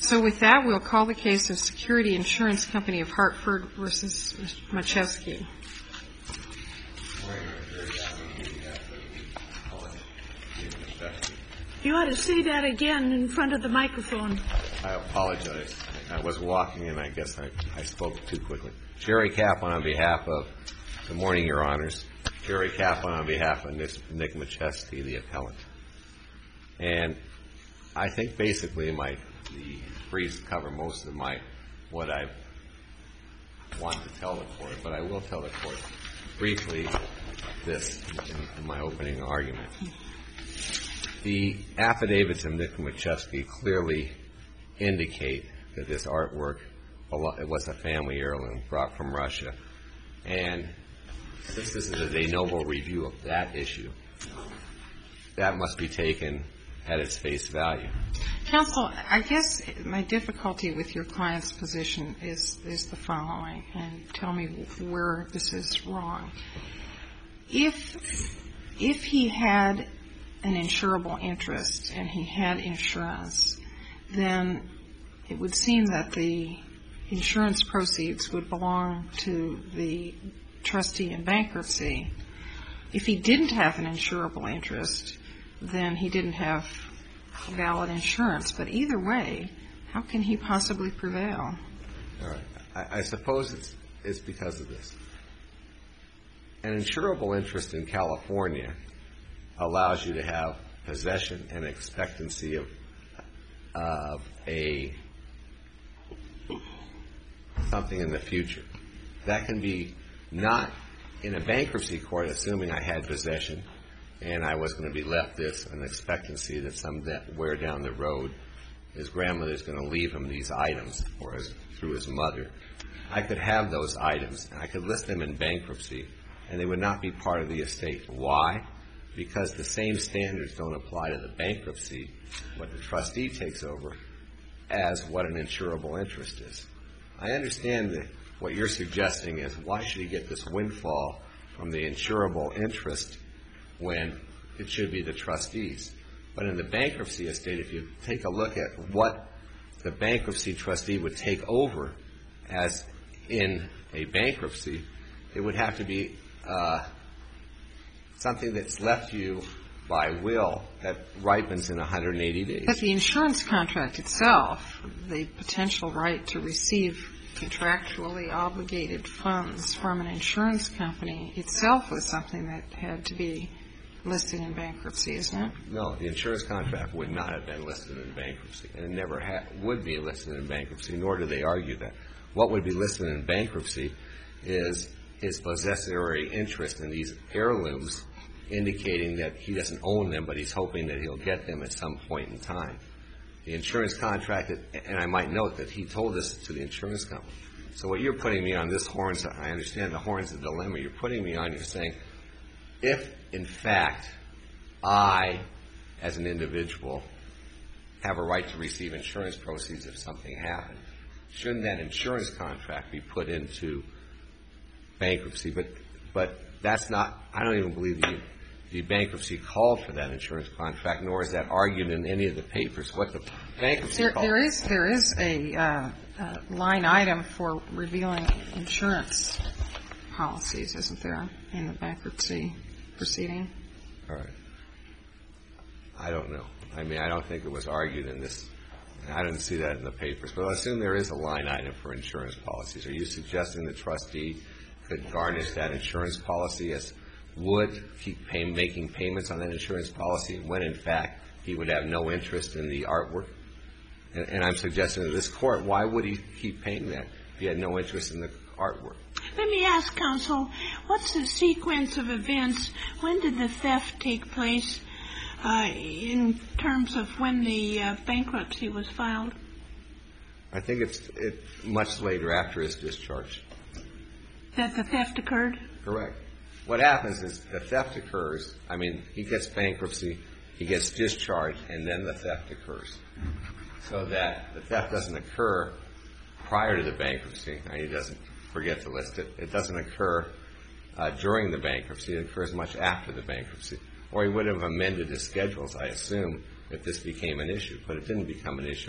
So with that, we'll call the case of Security Insurance Company of Hartford versus Machewski. You ought to say that again in front of the microphone. I apologize. I was walking and I guess I spoke too quickly. Jerry Kaplan on behalf of, good morning, Your Honors. Jerry Kaplan on behalf of Nick Machewski, the appellant. And I think basically the briefs cover most of what I want to tell the court, but I will tell the court briefly this in my opening argument. The affidavits of Nick Machewski clearly indicate that this artwork was a family heirloom brought from Russia. And since this is a de novo review of that issue, that must be taken at its face value. Counsel, I guess my difficulty with your client's position is the following, and tell me where this is wrong. If he had an insurable interest and he had insurance, then it would seem that the insurance proceeds would belong to the trustee in bankruptcy. If he didn't have an insurable interest, then he didn't have valid insurance. But either way, how can he possibly prevail? All right. I suppose it's because of this. An insurable interest in California allows you to have possession and expectancy of something in the future. That can be not in a bankruptcy court, assuming I had possession and I was going to be left an expectancy that somewhere down the road his grandmother's going to leave him these items through his mother. I could have those items and I could list them in bankruptcy and they would not be part of the estate. Why? Because the same standards don't apply to the bankruptcy, what the trustee takes over, as what an insurable interest is. I understand that what you're suggesting is why should he get this windfall from the insurable interest when it should be the trustees? But in the bankruptcy estate, if you take a look at what the bankruptcy trustee would take over as in a bankruptcy, it would have to be something that's left to you by will that ripens in 180 days. But the insurance contract itself, the potential right to receive contractually obligated funds from an insurance company itself was something that had to be listed in bankruptcy, isn't it? No, the insurance contract would not have been listed in bankruptcy, and it never would be listed in bankruptcy, nor do they argue that. What would be listed in bankruptcy is his possessory interest in these heirlooms, indicating that he doesn't own them, but he's hoping that he'll get them at some point in time. The insurance contract, and I might note that he told this to the insurance company. So what you're putting me on, this horns, I understand the horns of the dilemma you're putting me on, you're saying, if in fact I, as an individual, have a right to receive insurance proceeds if something happened, shouldn't that insurance contract be put into bankruptcy? But that's not, I don't even believe the bankruptcy called for that insurance contract, nor is that argued in any of the papers. What the bankruptcy called. There is a line item for revealing insurance policies, isn't there, in the bankruptcy proceeding? All right. I don't know. I mean, I don't think it was argued in this. I didn't see that in the papers. But I assume there is a line item for insurance policies. Are you suggesting the trustee could garnish that insurance policy as would keep making payments on that insurance policy when, in fact, he would have no interest in the artwork? And I'm suggesting to this Court, why would he keep paying that if he had no interest in the artwork? Let me ask, counsel, what's the sequence of events? When did the theft take place in terms of when the bankruptcy was filed? I think it's much later after his discharge. That the theft occurred? Correct. What happens is the theft occurs. I mean, he gets bankruptcy, he gets discharged, and then the theft occurs. So that the theft doesn't occur prior to the bankruptcy. He doesn't forget to list it. It doesn't occur during the bankruptcy. It occurs much after the bankruptcy. Or he would have amended his schedules, I assume, if this became an issue. But it didn't become an issue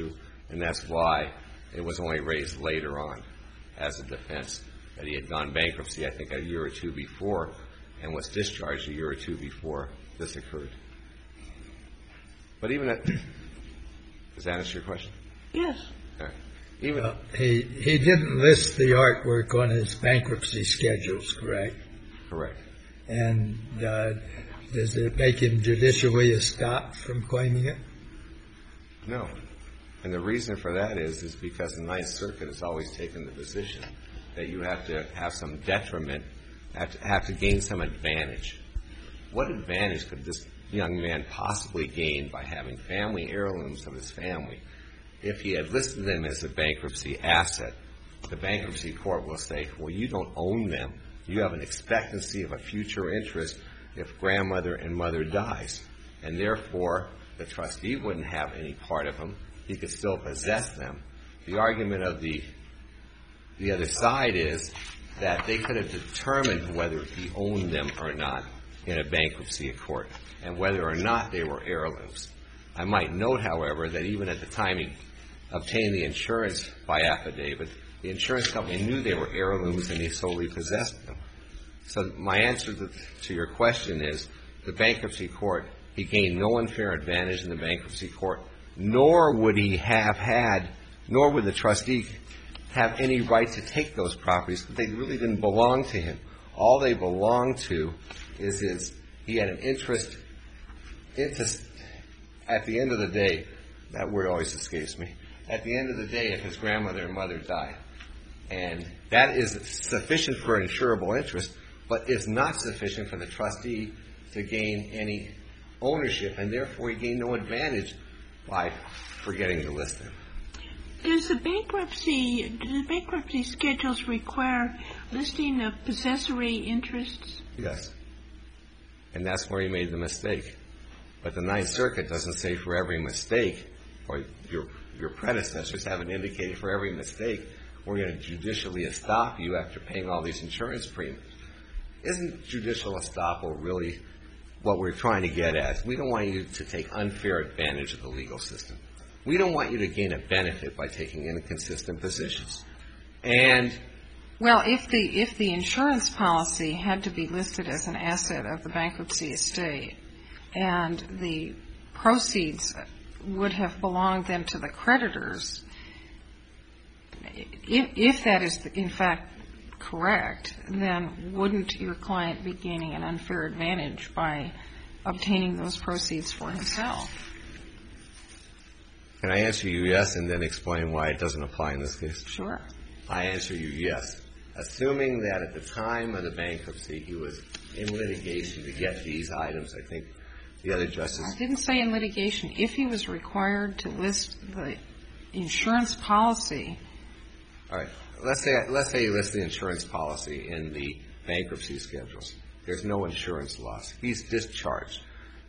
And that's why it was only raised later on as a defense, that he had gone bankruptcy, I think, a year or two before, and was discharged a year or two before this occurred. But even at, does that answer your question? Yes. All right. Even he didn't list the artwork on his bankruptcy schedules, correct? correct. And does it make him judicially estopped from claiming it? No. And the reason for that is because the Ninth Circuit has always taken the position that you have to have some detriment, have to gain some advantage. What advantage could this young man possibly gain by having family heirlooms of his family? If he had listed them as a bankruptcy asset, the bankruptcy court will say, well, you don't own them. You have an expectancy of a future interest if grandmother and mother dies. And therefore, the trustee wouldn't have any part of them. He could still possess them. The argument of the other side is that they could have determined whether he owned them or not in a bankruptcy court, and whether or not they were heirlooms. I might note, however, that even at the time he obtained the insurance by affidavit, the insurance company knew they were heirlooms and he solely possessed them. So my answer to your question is the bankruptcy court, he gained no unfair advantage in the bankruptcy court, nor would he have had, nor would the trustee have any right to take those properties, because they really didn't belong to him. All they belonged to is he had an interest, at the end of the day, that word always escapes me, at the end of the day if his grandmother and mother died. And that is sufficient for insurable interest, but is not sufficient for the trustee to gain any ownership, and therefore he gained no advantage by forgetting to list them. Do the bankruptcy schedules require listing of possessory interests? Yes. And that's where he made the mistake. But the Ninth Circuit doesn't say for every mistake, or your predecessors haven't indicated for every mistake, we're going to judicially estop you after paying all these insurance premiums. Isn't judicial estoppel really what we're trying to get at? We don't want you to take unfair advantage of the legal system. We don't want you to gain a benefit by taking inconsistent positions. And well, if the insurance policy had to be listed as an asset of the bankruptcy estate, and the proceeds would have belonged then to the creditors, if that is in fact correct, then wouldn't your client be gaining an unfair advantage by obtaining those proceeds for himself? Can I answer you yes and then explain why it doesn't apply in this case? Sure. I answer you yes. Assuming that at the time of the bankruptcy he was in litigation to get these items, I think the other justice... I didn't say in litigation. If he was required to list the insurance policy... All right. Let's say he lists the insurance policy in the bankruptcy schedules. There's no insurance loss. He's discharged.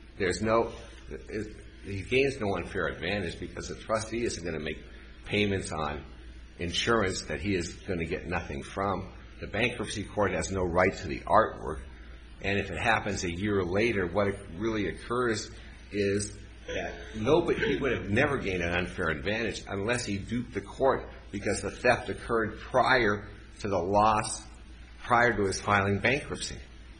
He gains no unfair advantage because the trustee isn't going to make payments on insurance that he is going to get nothing from. The bankruptcy court has no right to the artwork. And if it happens a year later, what really occurs is that he would have never gained an unfair advantage unless he duped the court because the theft occurred prior to the loss, prior to his filing bankruptcy.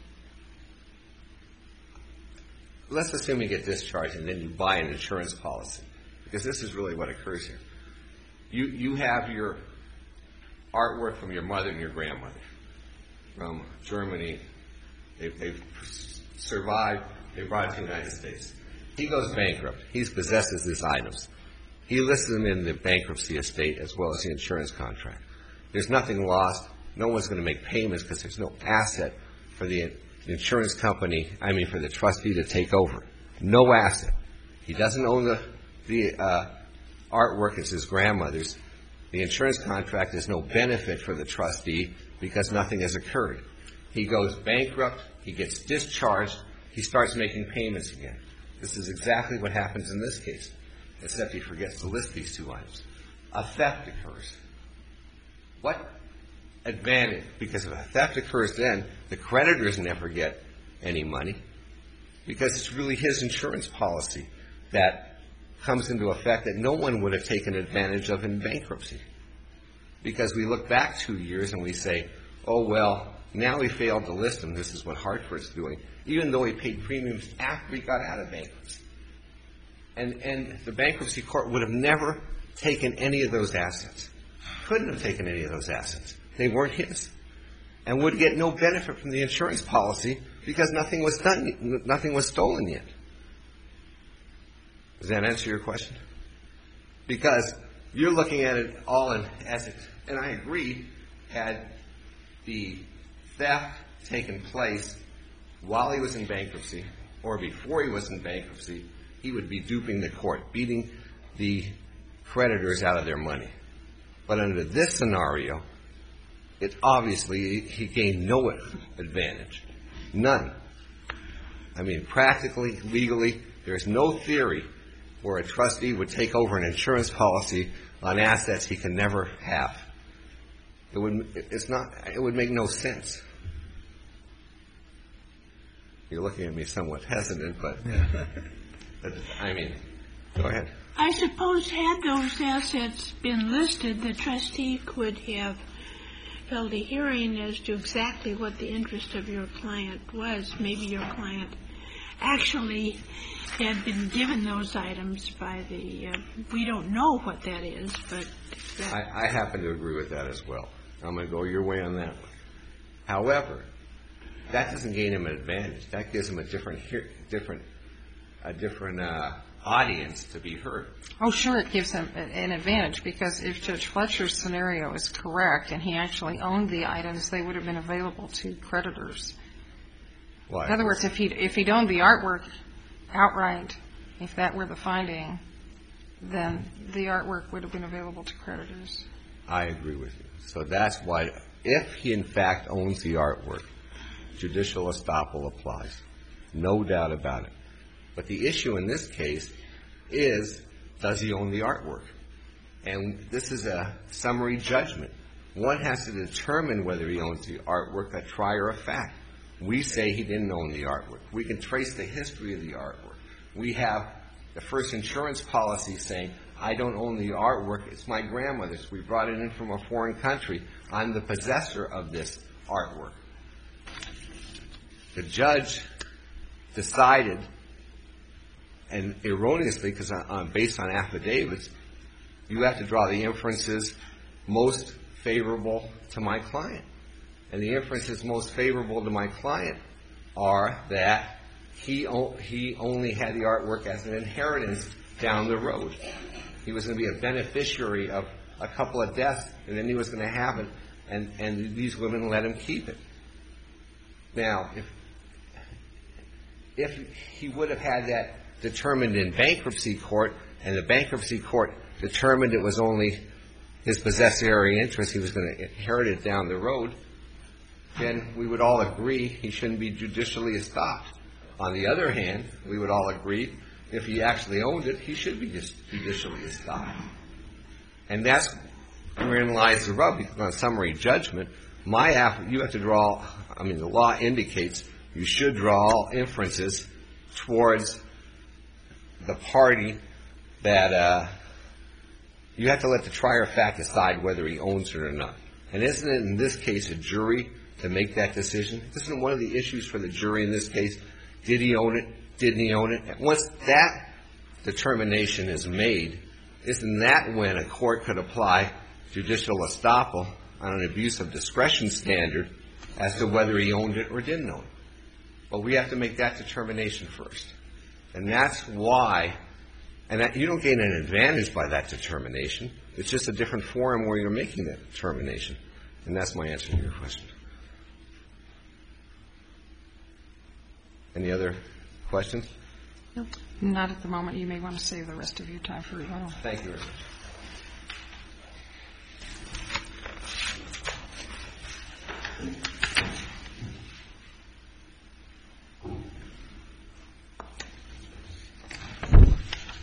Let's assume you get discharged and then you buy an insurance policy, because this is really what occurs here. You have your artwork from your mother and your grandmother from Germany. They've survived. They brought it to the United States. He goes bankrupt. He possesses these items. He lists them in the bankruptcy estate as well as the insurance contract. There's nothing lost. No one's going to make payments because there's no asset for the insurance company, for the trustee to take over. No asset. He doesn't own the artwork. It's his grandmother's. The insurance contract is no benefit for the trustee because nothing has occurred. He goes bankrupt. He gets discharged. He starts making payments again. This is exactly what happens in this case, except he forgets to list these two items. A theft occurs. What advantage? Because if a theft occurs then, the creditors never get any money because it's really his insurance policy that comes into effect that no one would have taken advantage of in bankruptcy. Because we look back 2 years and we say, oh, well, now he failed to list him. This is what Hartford's doing, even though he paid premiums after he got out of bankruptcy. And the bankruptcy court would have never taken any of those assets. Couldn't have taken any of those assets. They weren't his. And would get no benefit from the insurance policy because nothing was done, nothing was stolen yet. Does that answer your question? Because you're looking at it all as it, and I agree, had the theft taken place while he was in bankruptcy or before he was in bankruptcy, he would be duping the court, beating the creditors out of their money. But under this scenario, it obviously, he gained no advantage. None. I mean, practically, legally, there's no theory where a trustee would take over an insurance policy on assets he can never have. It would make no sense. You're looking at me somewhat hesitant, but I mean, go ahead. I suppose had those assets been listed, the trustee could have held a hearing as to exactly what the interest of your client was. Maybe your client actually had been given those items by the, we don't know what that is, but. I happen to agree with that as well. I'm going to go your way on that one. However, that doesn't gain him an advantage. That gives him a different audience to be heard. Oh, sure, it gives him an advantage because if Judge Fletcher's scenario is correct and he actually owned the items, they would have been available to creditors. Well, in other words, if he'd owned the artwork outright, if that were the finding, then the artwork would have been available to creditors. I agree with you. So that's why, if he in fact owns the artwork, judicial estoppel applies. No doubt about it. But the issue in this case is, does he own the artwork? And this is a summary judgment. One has to determine whether he owns the artwork, a trier of fact. We say he didn't own the artwork. We can trace the history of the artwork. We have the first insurance policy saying, I don't own the artwork. It's my grandmother's. We brought it in from a foreign country. I'm the possessor of this artwork. The judge decided, and erroneously, because based on affidavits, you have to draw the inferences most favorable to my client. And the inferences most favorable to my client are that he only had the artwork as an inheritance down the road. He was going to be a beneficiary of a couple of deaths, and then he was going to have it, and these women let him keep it. Now, if he would have had that determined in bankruptcy court, and the bankruptcy court determined it was only his possessory interest, he was going to inherit it down the road, then we would all agree he shouldn't be judicially estopped. On the other hand, we would all agree if he actually owned it, he should be judicially estopped. And that's wherein lies the rub. On summary judgment, you have to draw, the law indicates you should draw all inferences towards the party that you have to let the trier of fact decide whether he owns it or not. And isn't it in this case a jury to make that decision? Isn't one of the issues for the jury in this case, did he own it, didn't he own it? And once that determination is made, isn't that when a court could apply judicial estoppel on an abuse of discretion standard as to whether he owned it or didn't own it? But we have to make that determination first. And that's why, and that you don't gain an advantage by that determination. It's just a different forum where you're making that determination. And that's my answer to your question. Any other questions? Nope. Not at the moment. You may want to save the rest of your time for rebuttal. Thank you very much.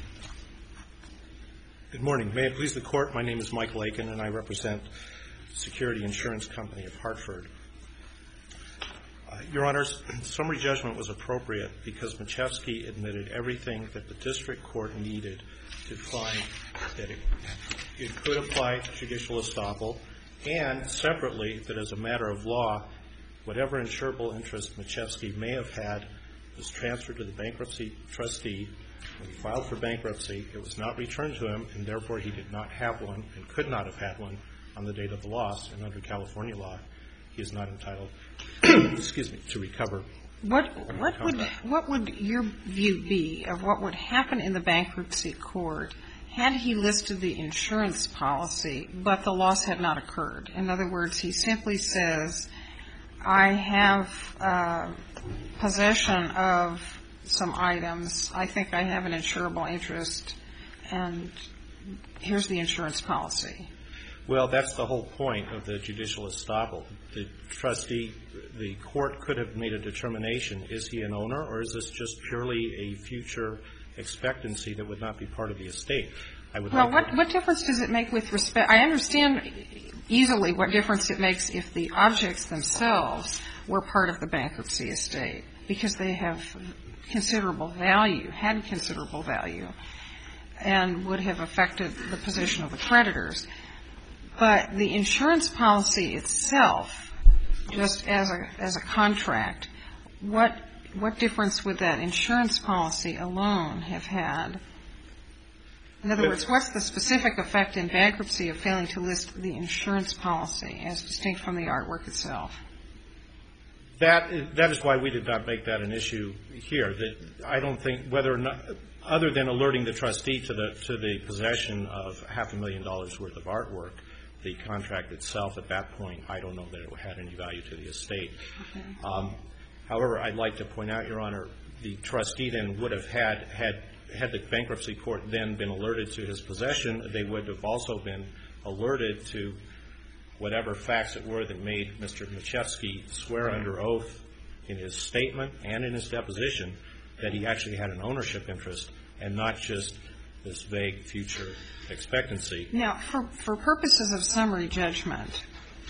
Good morning. May it please the Court, my name is Michael Aiken, and I represent Security Insurance Company of Hartford. Your Honors, summary judgment was appropriate because Machevsky admitted everything that the district court needed to find that it could apply judicial estoppel, and separately that as a matter of law, whatever insurable interest Machevsky may have had was transferred to the bankruptcy trustee. When he filed for bankruptcy, it was not returned to him, and therefore he did not have one and could not have had one on the date of the loss. And under California law, he is not entitled, to recover. What would your view be of what would happen in the bankruptcy court had he listed the insurance policy, but the loss had not occurred? In other words, he simply says, I have possession of some items. I think I have an insurable interest, and here's the insurance policy. Well, that's the whole point of the judicial estoppel. The trustee, the court could have made a determination, is he an owner, or is this just purely a future expectancy that would not be part of the estate? What difference does it make with respect? I understand easily what difference it makes if the objects themselves were part of the bankruptcy estate, because they have considerable value, had considerable value, and would have affected the position of the creditors. But the insurance policy itself, just as a contract, what difference would that insurance policy alone have had? In other words, what's the specific effect in bankruptcy of failing to list the insurance policy as distinct from the artwork itself? That is why we did not make that an issue here. That I don't think whether or not, other than alerting the trustee to the possession of $500,000 worth of artwork, the contract itself at that point, I don't know that it had any value to the estate. Okay. However, I'd like to point out, Your Honor, the trustee then would have had the bankruptcy court then been alerted to his possession, they would have also been alerted to whatever facts it were that made Mr. Machevsky swear under oath in his statement and in his deposition that he actually had an ownership interest and not just this vague future expectancy. Now, for purposes of summary judgment,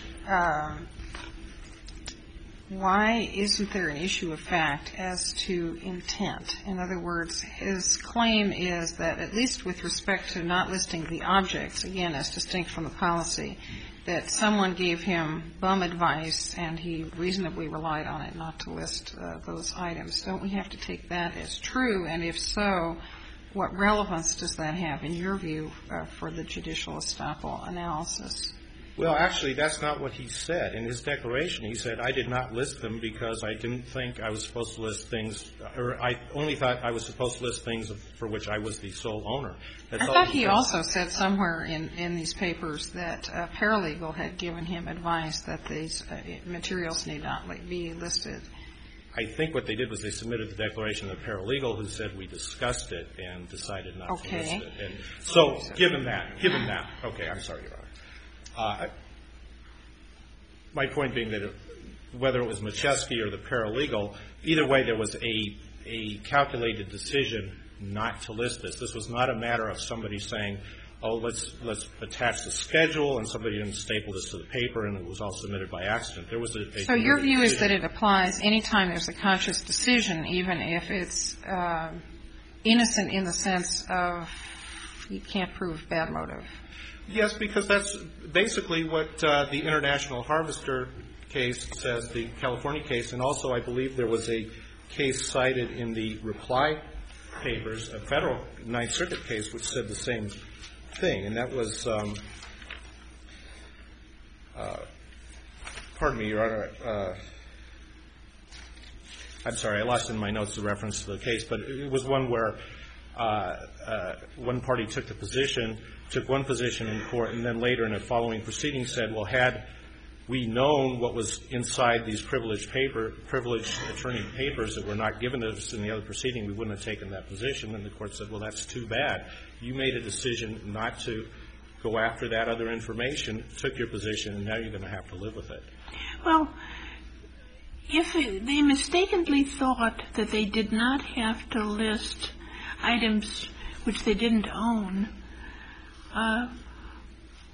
why isn't there an issue of fact as to intent? In other words, his claim is that, at least with respect to not listing the objects, again, as distinct from the policy, that someone gave him bum advice and he reasonably relied on it not to list those items. Don't we have to take that as true? And if so, what relevance does that have, in your view, for the judicial estoppel analysis? Well, actually, that's not what he said. In his declaration, he said, I did not list them because I didn't think I was supposed to list things, or I only thought I was supposed to list things for which I was the sole owner. I thought he also said somewhere in these papers that a paralegal had given him advice that these materials need not be listed. I think what they did was they submitted the declaration to the paralegal who said we discussed it and decided not to list it. And so given that, okay, I'm sorry, Your Honor. My point being that whether it was Machevsky or the paralegal, either way there was a calculated decision not to list this. This was not a matter of somebody saying, oh, let's attach the schedule, and somebody didn't staple this to the paper and it was all submitted by accident. There was a So your view is that it applies any time there's a conscious decision, even if it's innocent in the sense of you can't prove bad motive. Yes, because that's basically what the International Harvester case says, the California case, and also I believe there was a case cited in the reply papers, a federal Ninth Circuit case, which said the same thing, and that was, pardon me, Your Honor, I'm sorry, I lost in my notes the reference to the case, but it was one where one party took one position in court, and then later in a following proceeding said, well, had we known what was inside these privileged attorney papers that were not given to us in the other proceeding, we wouldn't have taken that position. And the court said, well, that's too bad. You made a decision not to go after that other information, took your position, and now you're going to have to live with it. Well, if they mistakenly thought that they did not have to list items which they didn't own,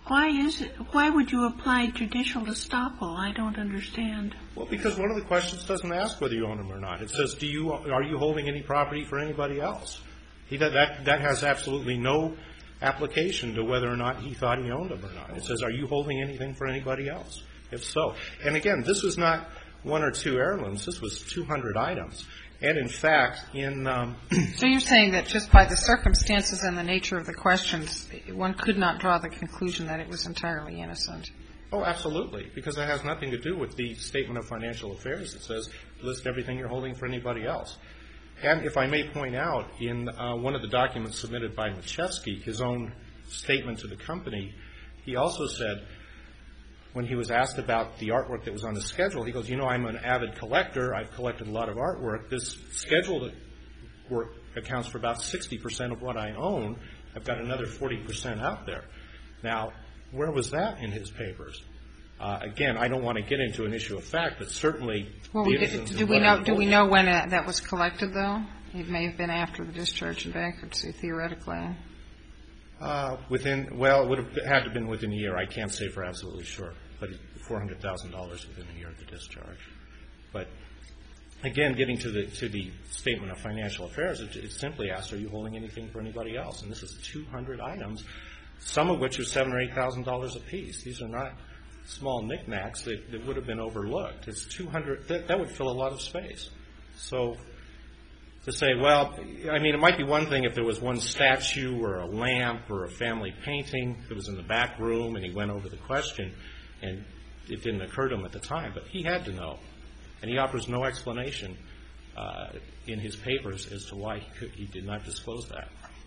Why would you apply judicial estoppel? I don't understand. Well, because one of the questions doesn't ask whether you own them or not. It says, are you holding any property for anybody else? That has absolutely no application to whether or not he thought he owned them or not. It says, are you holding anything for anybody else? If so. And again, this was not one or two heirlooms. This was 200 items. And in fact, So you're saying that just by the circumstances and the nature of the questions, one could not draw the conclusion that it was entirely innocent? Oh, absolutely, because it has nothing to do with the Statement of Financial Affairs. It says, list everything you're holding for anybody else. And if I may point out, in one of the documents submitted by Machewski, his own statement to the company, he also said, when he was asked about the artwork that was on the schedule, he goes, I'm an avid collector. I've collected a lot of artwork. This scheduled work accounts for about 60% of what I own. I've got another 40% out there. Now, where was that in his papers? Again, I don't want to get into an issue of fact, but certainly do we know when that was collected, though? It may have been after the discharge and bankruptcy, theoretically. It would have had to have been within a year. I can't say for absolutely sure, but $400,000 within a year of the discharge. But again, getting to the Statement of Financial Affairs, it simply asks, are you holding anything for anybody else? And this is 200 items, some of which are $7,000 or $8,000 apiece. These are not small knickknacks that would have been overlooked. It's 200. That would fill a lot of space. So to say, it might be one thing if there was one statue or a lamp or a family painting that was in the back room and he went over the question and it didn't occur to him at the time, but he had to know. And he offers no explanation in his papers as to why he did not disclose that.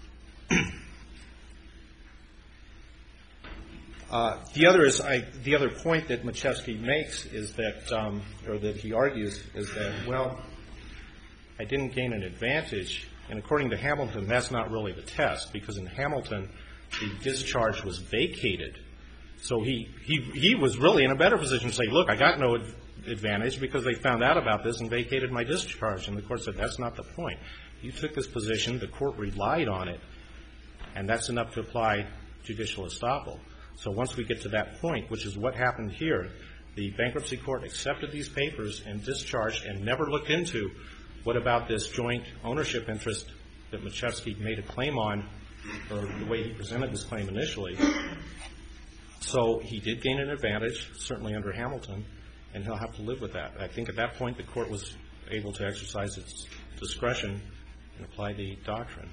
The other point that Machewski makes is that, or that he argues, is that, I didn't gain an advantage. And according to Hamilton, that's not really the test, because in Hamilton, the discharge was vacated. So he was really in a better position to say, look, I got no advantage because they found out about this and vacated my discharge. And the court said, that's not the point. You took this position, the court relied on it, and that's enough to apply judicial estoppel. So once we get to that point, which is what happened here, the bankruptcy court accepted these papers and discharged and never looked into what about this joint ownership interest that Machewski made a claim on, or the way he presented this claim initially. So he did gain an advantage, certainly under Hamilton, and he'll have to live with that. I think at that point the court was able to exercise its discretion and apply the doctrine.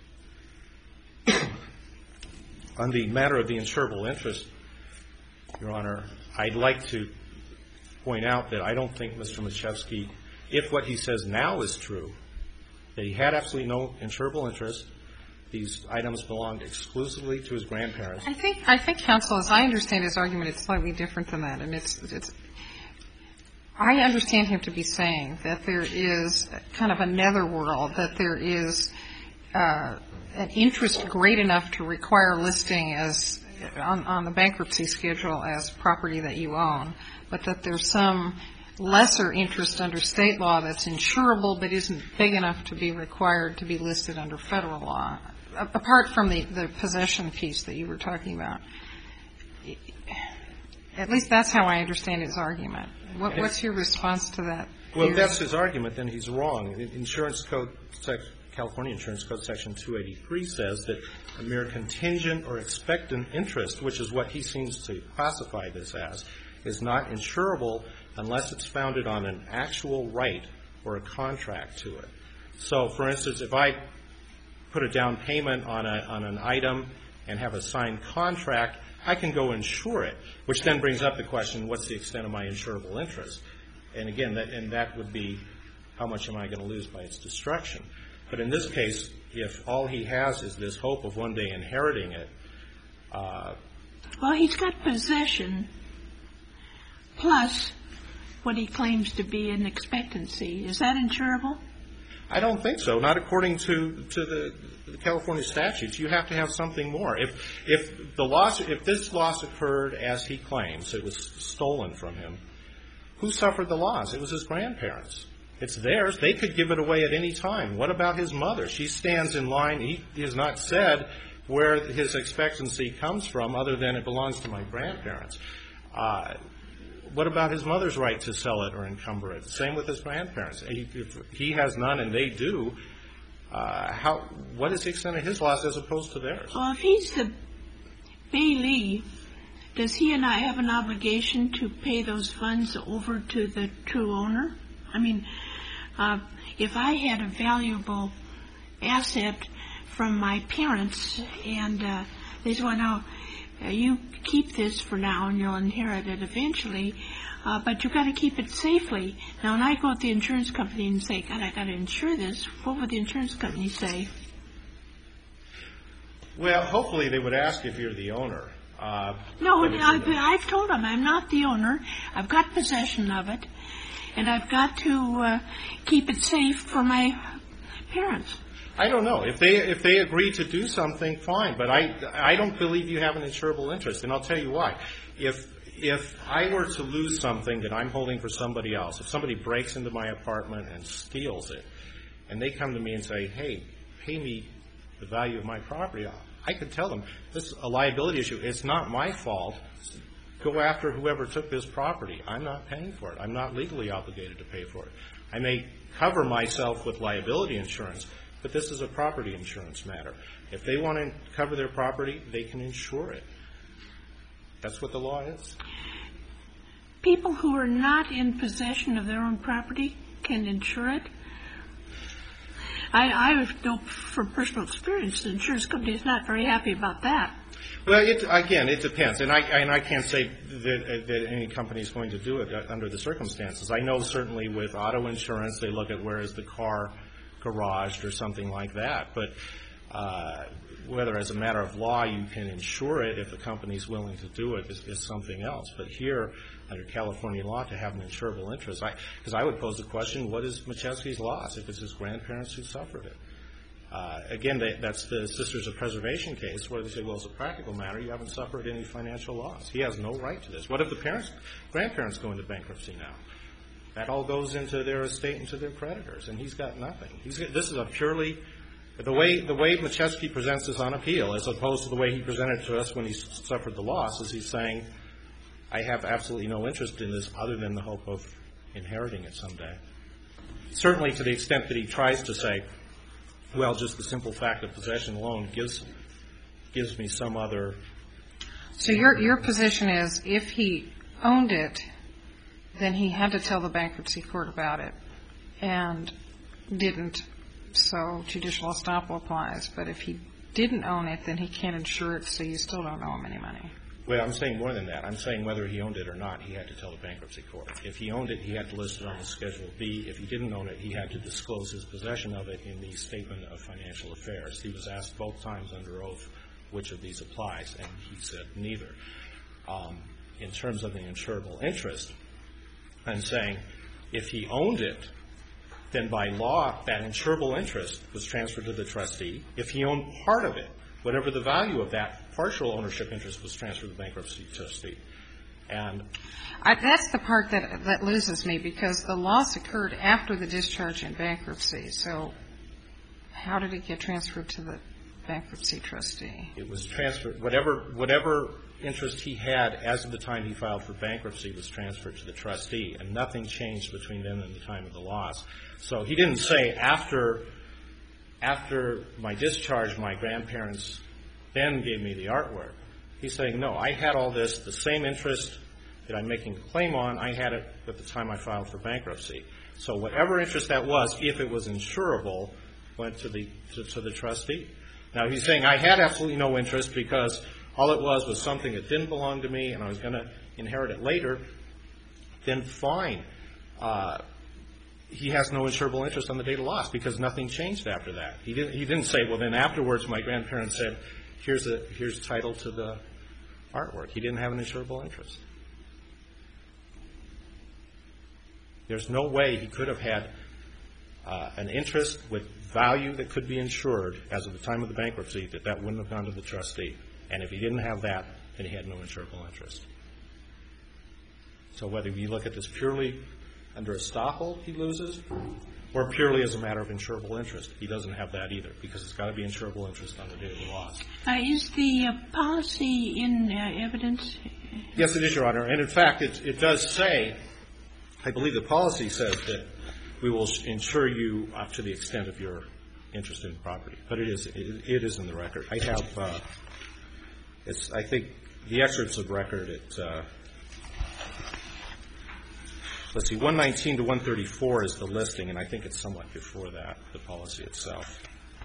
On the matter of the insurable interest, Your Honor, I'd like to point out that I don't think Mr. Machewski, if what he says now is true, that he had absolutely no insurable interest, these items belonged exclusively to his grandparents. I think, counsel, as I understand his argument, it's slightly different than that. And I understand him to be saying that there is kind of a netherworld, that there is an interest great enough to require listing as on the bankruptcy schedule as property that you own, but that there's some lesser interest under state law that's insurable but isn't big enough to be required to be listed under federal law, apart from the possession piece that you were talking about. At least that's how I understand his argument. What's your response to that? Well, if that's his argument, then he's wrong. California Insurance Code Section 283 says that a mere contingent or expectant interest, which is what he seems to classify this as, is not insurable unless it's founded on an actual right or a contract to it. So, for instance, if I put a down payment on an item and have a signed contract, I can go insure it, which then brings up the question, what's the extent of my insurable interest? And again, that would be how much am I going to lose by its destruction? But in this case, if all he has is this hope of one day inheriting it. Well, he's got possession plus what he claims to be an expectancy. Is that insurable? I don't think so. Not according to the California statutes. You have to have something more. If this loss occurred as he claims, it was stolen from him, who suffered the loss? It was his grandparents. It's theirs. They could give it away at any time. What about his mother? She stands in line. He has not said, where his expectancy comes from other than it belongs to my grandparents. What about his mother's right to sell it or encumber it? Same with his grandparents. If he has none and they do, what is the extent of his loss as opposed to theirs? Well, if he's the bailee, does he and I have an obligation to pay those funds over to the true owner? I mean, if I had a valuable asset from my parents and they said, well, now, you keep this for now and you'll inherit it eventually, but you've got to keep it safely. Now, when I go to the insurance company and say, God, I've got to insure this, what would the insurance company say? Well, hopefully they would ask if you're the owner. No, I've told them I'm not the owner. I've got possession of it, and I've got to keep it safe for my parents. I don't know. If they agree to do something, fine. But I don't believe you have an insurable interest, and I'll tell you why. If I were to lose something that I'm holding for somebody else, if somebody breaks into my apartment and steals it, and they come to me and say, hey, pay me the value of my property, I could tell them, this is a liability issue. It's not my fault. Go after whoever took this property. I'm not paying for it. I'm not legally obligated to pay for it. I may cover myself with liability insurance, but this is a property insurance matter. If they want to cover their property, they can insure it. That's what the law is. People who are not in possession of their own property can insure it? I know from personal experience the insurance company is not very happy about that. Well, again, it depends. And I can't say that any company is going to do it under the circumstances. I know certainly with auto insurance, they look at where is the car garaged or something like that. But whether as a matter of law you can insure it if the company is willing to do it is something else. But here, under California law, to have an insurable interest, because I would pose the question, what is Machewski's loss if it's his grandparents who suffered it? Again, that's the Sisters of Preservation case where they say, well, as a practical matter, you haven't suffered any financial loss. He has no right to this. What if the grandparents go into bankruptcy now? That all goes into their estate and to their creditors, and he's got nothing. This is a purely the way Machewski presents this on appeal, as opposed to the way he presented it to us when he suffered the loss, is he's saying, I have absolutely no interest in this other than the hope of inheriting it someday. Certainly to the extent that he tries to say, well, just the simple fact of possession alone gives me some other. So your position is if he owned it, then he had to tell the bankruptcy court about it and didn't, so judicial estoppel applies. But if he didn't own it, then he can't insure it, so you still don't owe him any money. Well, I'm saying more than that. I'm saying whether he owned it or not, he had to tell the bankruptcy court. If he owned it, he had to list it on the Schedule B. If he didn't own it, he had to disclose his possession of it in the Statement of Financial Affairs. He was asked both times under oath which of these applies, and he said neither. In terms of the insurable interest, I'm saying if he owned it, then by law that insurable interest was transferred to the trustee. If he owned part of it, whatever the value of that partial ownership interest was transferred to the bankruptcy trustee. And that's the part that loses me, because the loss occurred after the discharge in bankruptcy. So how did it get transferred to the bankruptcy trustee? It was transferred. Whatever interest he had as of the time he filed for bankruptcy was transferred to the trustee, and nothing changed between then and the time of the loss. So he didn't say after my discharge, my grandparents then gave me the artwork. He's saying, no, I had all this, the same interest that I'm making a claim on, I had it at the time I filed for bankruptcy. So whatever interest that was, if it was insurable, went to the trustee. Now, he's saying I had absolutely no interest because all it was something that didn't belong to me and I was going to inherit it later, then fine. He has no insurable interest on the date of loss because nothing changed after that. He didn't say, well, then afterwards my grandparents said, here's title to the artwork. He didn't have an insurable interest. There's no way he could have had an interest with value that could be insured as of the time of the bankruptcy that wouldn't have gone to the trustee. And if he didn't have that, then he had no insurable interest. So whether you look at this purely under estoppel, he loses, or purely as a matter of insurable interest. He doesn't have that either, because it's got to be insurable interest on the date of the loss. Is the policy in evidence? Yes, it is, Your Honor. And in fact, it does say, I believe the policy says that we will insure you up to the extent of your interest in property. But it is in the record. I have, I think the excerpts of record, let's see, 119 to 134 is the listing, and I think it's somewhat before that, the policy itself.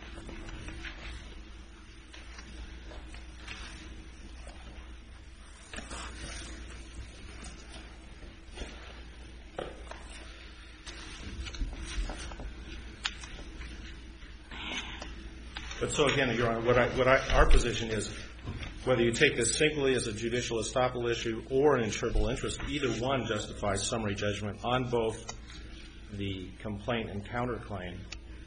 But so again, Your Honor, our position is, whether you take this simply as a judicial estoppel issue or an insurable interest, either one justifies summary judgment on both the complaint and counterclaim.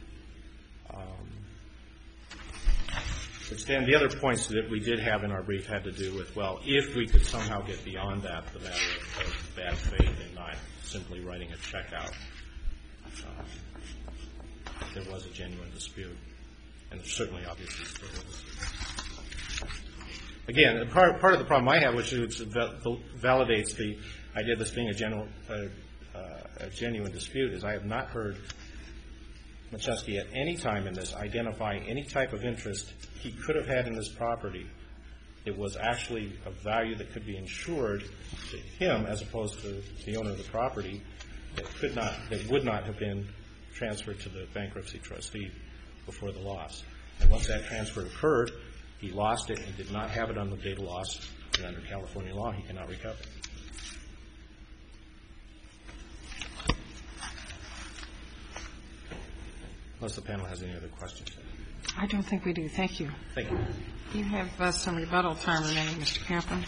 And the other points that we did have in our brief had to do with, well, if we could somehow get beyond that, the matter of bad faith and not simply writing a check out, there was a genuine dispute. And certainly, obviously, still is. Again, part of the problem I have, which validates the idea of this being a genuine dispute, is I have not heard Machewski at any time in this identify any type of interest he could have had in this property. It was actually a value that could be insured to him as opposed to the owner of the property that would not have been transferred to the bankruptcy trustee before the loss. And once that transfer occurred, he lost it and did not have it on the date of loss, and under California law, he cannot recover. Unless the panel has any other questions. I don't think we do. Thank you. Thank you. You have some rebuttal time remaining, Mr. Kaplan.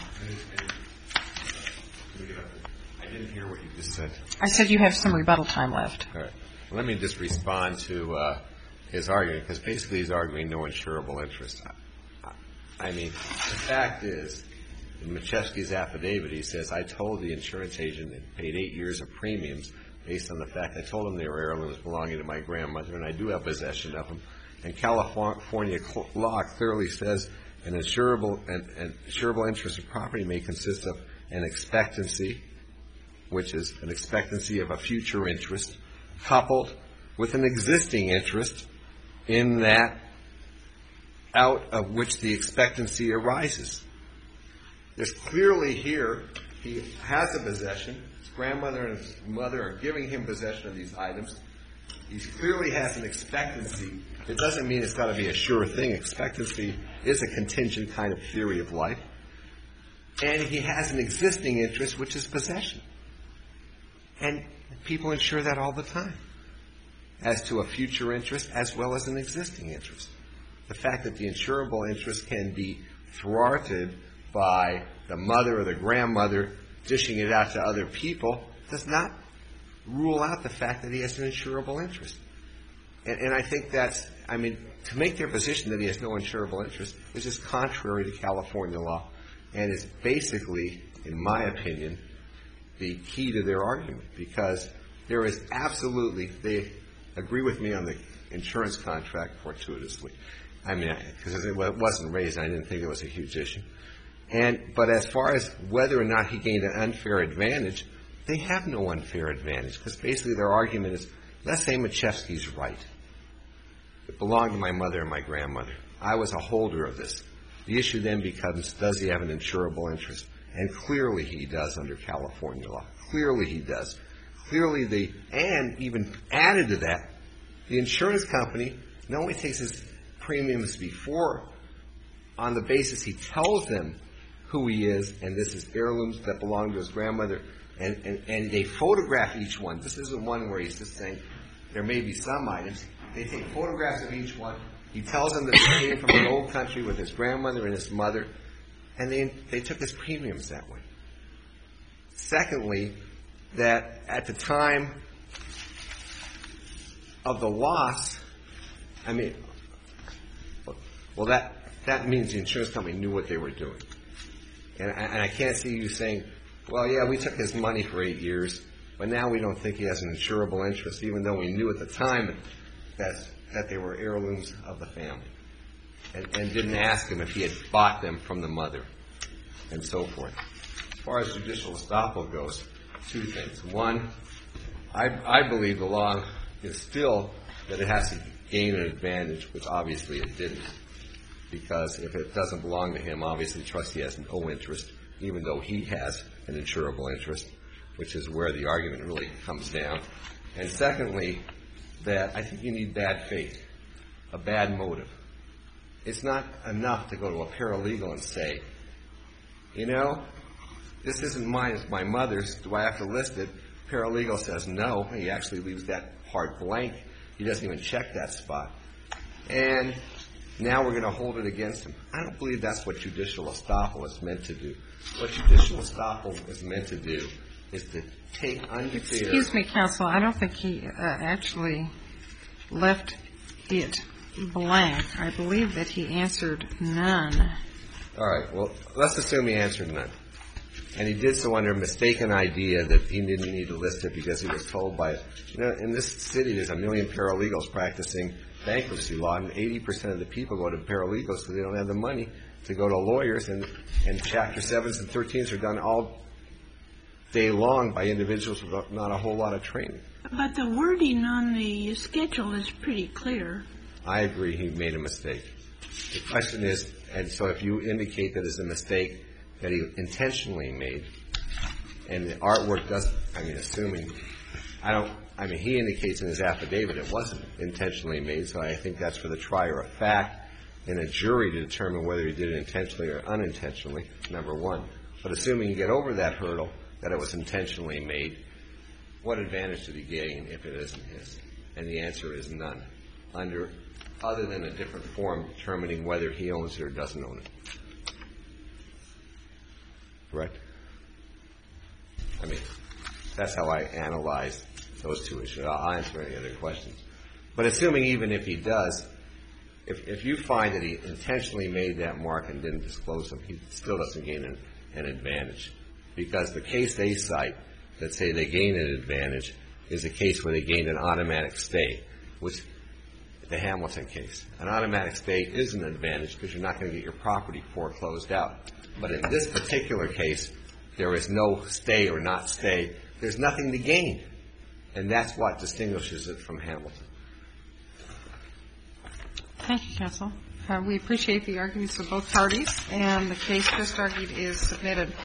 I didn't hear what you just said. I said you have some rebuttal time left. All right. Well, let me just respond to his argument, because basically he's arguing no insurable interest. I mean, the fact is, in Machewski's affidavit, he says, I told the insurance agent it paid 8 years of premiums based on the fact I told him they were heirlooms belonging to my grandmother, and I do have possession of them. And California law clearly says an insurable interest of property may consist of an expectancy, which is an expectancy of a future interest, coupled with an existing interest in that out of which the expectancy arises. There's clearly here, he has a possession. His grandmother and his mother are giving him possession of these items. He clearly has an expectancy. It doesn't mean it's got to be a sure thing. Expectancy is a contingent kind of theory of life. And he has an existing interest, which is possession. And people insure that all the time, as to a future interest as well as an existing interest. The fact that the insurable interest can be thwarted by the mother or the grandmother dishing it out to other people does not rule out the fact that he has an insurable interest. And I think that's, I mean, to make their position that he has no insurable interest is just contrary to California law and is basically, in my opinion, the key to their argument, because there is absolutely, they agree with me on the insurance contract fortuitously. I mean, because it wasn't raised, I didn't think it was a huge issue. But as far as whether or not he gained an unfair advantage, they have no unfair advantage, because basically their argument is, let's say Machewski's right. It belonged to my mother and my grandmother. I was a holder of this. The issue then becomes, does he have an insurable interest? And clearly he does under California law. Clearly he does. Clearly and even added to that, the insurance company not only takes his premiums before, on the basis he tells them who he is, and this is heirlooms that belong to his grandmother, and they photograph each one. This isn't one where he's just saying there may be some items. They take photographs of each one. He tells them that he came from an old country with his grandmother and his mother, and they took his premiums that way. Secondly, that at the time of the loss, I mean, well, that means the insurance company knew what they were doing. And I can't see you saying, well, yeah, we took his money for 8 years, But now we don't think he has an insurable interest, even though we knew at the time that they were heirlooms of the family. And didn't ask him if he had bought them from the mother, and so forth. As far as judicial estoppel goes, two things. One, I believe the law is still that it has to gain an advantage, which obviously it didn't. Because if it doesn't belong to him, obviously the trustee has no interest, even though he has an insurable interest, which is where the argument really comes down. And secondly, that I think you need bad faith, a bad motive. It's not enough to go to a paralegal and say, you know, this isn't mine, it's my mother's. Do I have to list it? Paralegal says no. He actually leaves that part blank. He doesn't even check that spot. And now we're going to hold it against him. I don't believe that's what judicial estoppel is meant to do. What judicial estoppel is meant to do is to take unfair... Excuse me, counsel. I don't think he actually left it blank. I believe that he answered none. All right. Well, let's assume he answered none. And he did so under a mistaken idea that he didn't need to list it because he was told by... You know, in this city, there's 1 million paralegals practicing bankruptcy law, and 80% of the people go to paralegals because they don't have the money to go to lawyers, and Chapter 7s and 13s are done all day long by individuals with not a whole lot of training. But the wording on the schedule is pretty clear. I agree he made a mistake. The question is, and so if you indicate that it's a mistake that he intentionally made, and the artwork doesn't, I mean, assuming, he indicates in his affidavit it wasn't intentionally made, so I think that's for the trier of fact and a jury to determine whether he did it intentionally or unintentionally, number one. But assuming you get over that hurdle, that it was intentionally made, what advantage did he gain if it isn't his? And the answer is none, other than a different form determining whether he owns it or doesn't own it. Correct? I mean, that's how I analyze those two issues. I'll answer any other questions. But assuming even if he does, if you find that he intentionally made that mark and didn't disclose them, he still doesn't gain an advantage. Because the case they cite that say they gained an advantage is a case where they gained an automatic stay, which the Hamilton case. An automatic stay is an advantage because you're not going to get your property foreclosed out. But in this particular case, there is no stay or not stay. There's nothing to gain. And that's what distinguishes it from Hamilton. Thank you, counsel. We appreciate the arguments of both parties, and the case just argued is submitted.